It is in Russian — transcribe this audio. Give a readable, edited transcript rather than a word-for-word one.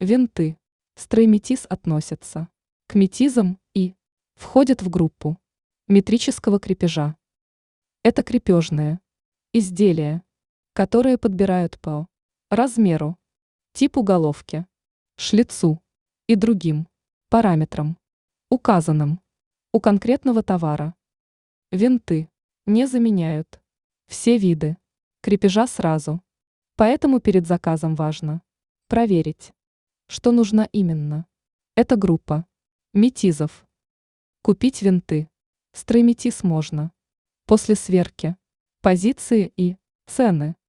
Винты. Стройметиз относятся к метизам и входят в группу метрического крепежа. Это крепежные изделия, которые подбирают по размеру, типу головки, шлицу и другим параметрам, указанным у конкретного товара. Винты не заменяют все виды крепежа сразу, поэтому перед заказом важно проверить, что нужно именно. Это группа метизов. Купить винты стройметиз можно после сверки позиции и цены